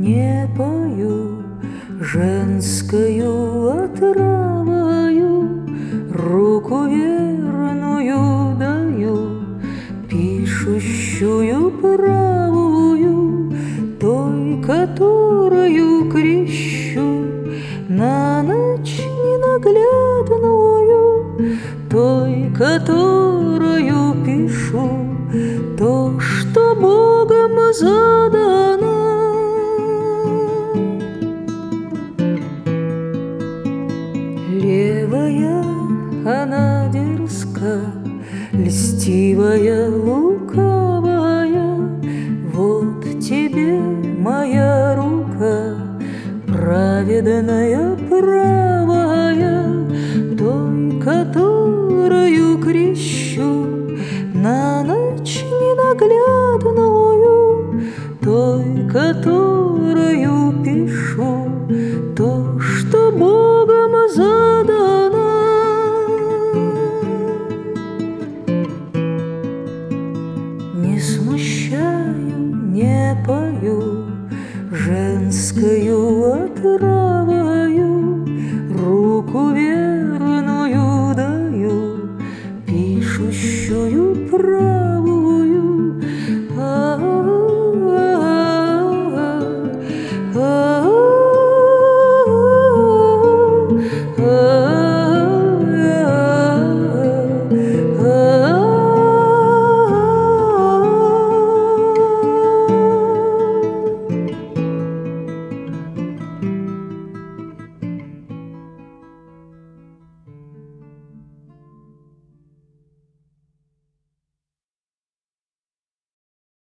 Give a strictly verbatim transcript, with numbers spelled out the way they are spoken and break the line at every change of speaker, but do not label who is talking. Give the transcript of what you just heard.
не пою, женскою отравою руку верную даю, пишущую правую, той, которую крещу, на ночь ненаглядную, той, которую пишу, то, что Богом задано. Левая она дерзка, льстивая, лукавая, вот тебе моя рука, праведная, праведная.